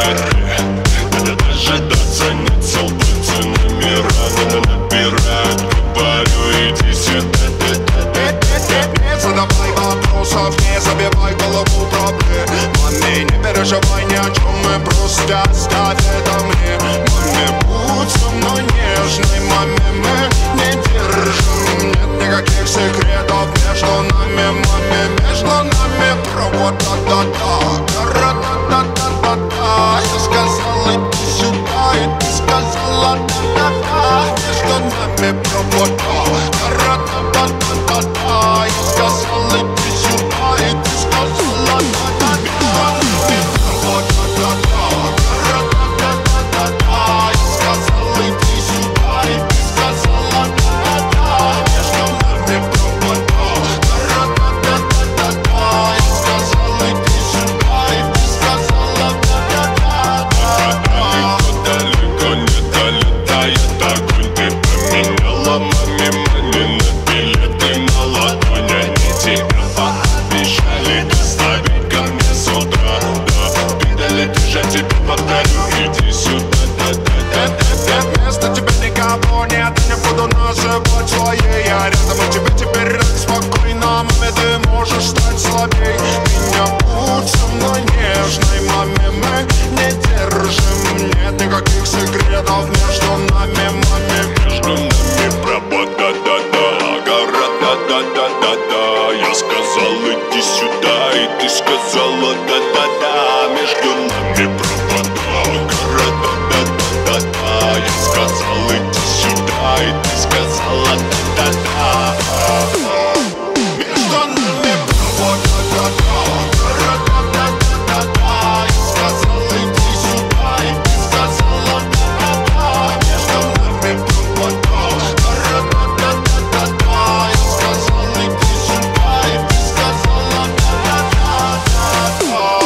Надо дожидаться, нет солдаты номера набирают. Говорю, иди сюда. Не задавай вопросов, не забивай голову проблем. Маме, не переживай ни о чем, мы просто оставь это мне. Маме, будь со мной нежной, маме, мы не держим. Нет никаких секретов между нами, маме, между нами провод, да-да-да, ра-да-да-да-да-да. Я сказал, иди сюда, и ты сказала, да-да-да. Между нами провод, да, ра-да-да-да-да-да. Я сказал, иди сюда, и ты сказала, да-да-да. Провод, да-да-да, ра-да-да-да-да-да. Я сказал, иди сюда, и ты сказала, да-да-да. Между нами провод, да, ра-да-да-да-да-да. Я сказал, иди сюда, и ты сказала, да-да-да. Далеко не долетает огонь. Ты поменяла маме мани на билеты на ладонь. Они тебя пообещали доставить ко мне с утра. Да, видали, ты же тебе повторю, иди сюда, да-да-да-да-да. Вместо тебя никого нет, не буду называть своей. Я рядом, и тебе теперь рад, спокойно. Маме, ты можешь стать слабей. Меня будь со мной нежной, маме, мы не держим. Нет никаких секретов между нами, маме. Между нами пробот, да-да-да, гора, да-да-да-да-да. Я сказал, иди сюда, и ты сказала, да-да-да. Между нами пробот, гора, да-да-да-да-да. Я сказал, иди сюда, и ты сказала, да-да-да. Между нами провод, да-да-да, гора, да-да-да-да-да. Я сказал, иди сюда, и ты сказала, да-да-да. Между нами провод, гора, да-да-да-да-да. Я сказал, иди сюда, и ты сказала, да-да-да-да-да.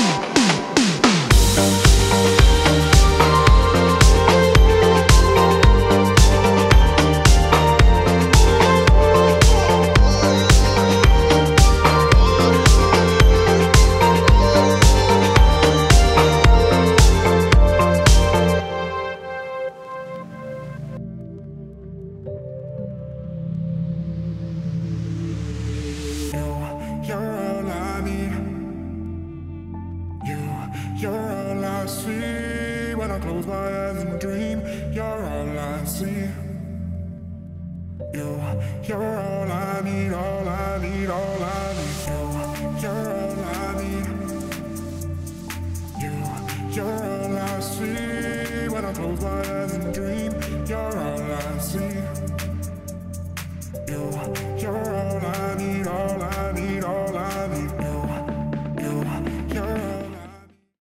You're all I need. You're all I see. When I close my eyes and dream, you're all I see. You're all I need, all I need, all I need. You're all I need. You're all I see. When I close my eyes and dream, you're all I see. You're